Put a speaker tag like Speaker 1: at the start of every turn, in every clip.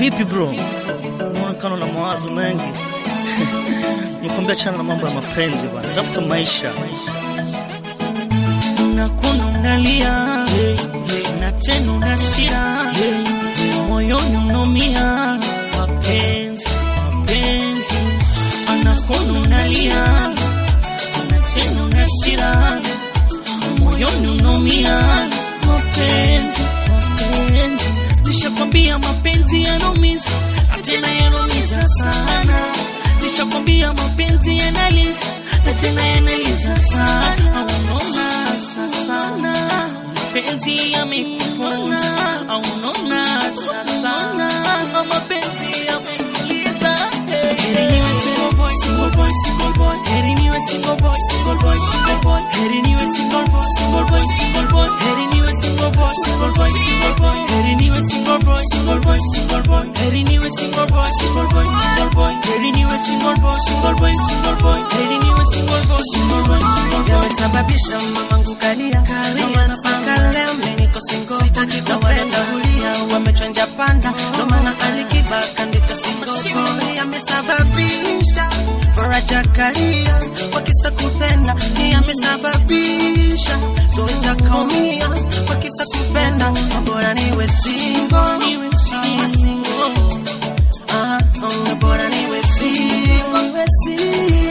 Speaker 1: Vipi bro? Unaonekana na mawazo mengi. Nikwambia chana na mambo ya mapenzi bwana. Tafuta maisha. Unakuwa unalia, na tena unasira, moyoni unaumia. Mapenzi. Unakuwa unalia, na tena unasira, moyoni unaumia. Mapenzi. Nishakwambia mapenzi yanaumiza, tena yanaumiza sana. Nishakwambia mapenzi yanaliza, tena yanaliza sana. Unaona sasa mapenzi yamekuponza, unaona sasa mapenzi yamekuliza. Heri niwe single boy, single boy, single boy. Heri niwe single boy, single boy, single boy. Heri niwe single boy, single boy, single boy. Heri niwe single boy, single boy, single boy. Heri niwe single boy, single boy, single boy. Heri niwe single boy, single boy, single boy. Heri niwe single boy, single boy, single boy. Heri niwe single boy, single boy, single boy.
Speaker 2: Yamesababisha mamangu kalia, maana mpaka leo mimi niko single. Sitaki kupenda kulia, wamechanja panda, ndo maana Alikiba kandika single. Yamesababisha faraja kalia, wakisa kupenda. Yamesababisha zoeza kaumia, wakisa kupenda. Bora niwe single, niwe single. Bora niwe single, niwe single.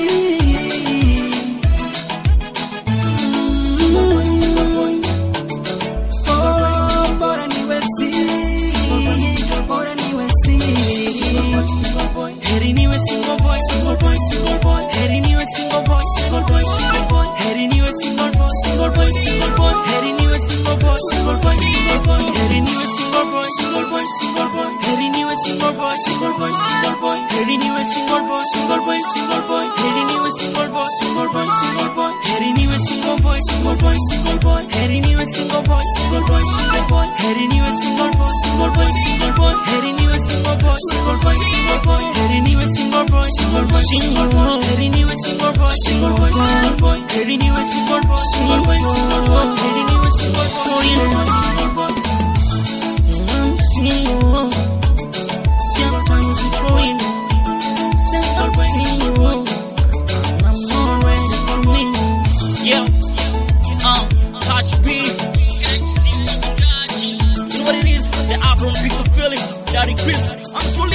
Speaker 1: Heri niwe single boy, single boy, single boy. Heri niwe single boy, single boy, single boy. Heri niwe single boy, single boy, single boy. Heri niwe single boy, single boy, single boy. Heri niwe single boy, single boy, single boy. Heri niwe single boy, single boy, single boy. Heri niwe single boy, single boy, single boy. Heri niwe single boy, single boy, single boy. Heri niwe single boy, single boy, single boy. Heri niwe single boy, single boy, single boy. Heri niwe single boy, single boy, single boy. Heri niwe single boy, single boy, single boy. Heri niwe single boy, single boy, single boy. Heri niwe single boy, single boy, single boy. Heri niwe single boy, single boy, single boy. Heri niwe single boy, single boy, single boy. I'm single. Single boy, single boy. Single boy, single boy. I'm not ready for me. Yeah. Touch me. You know what it is? The album people feeling. Daddy Chris. I'm so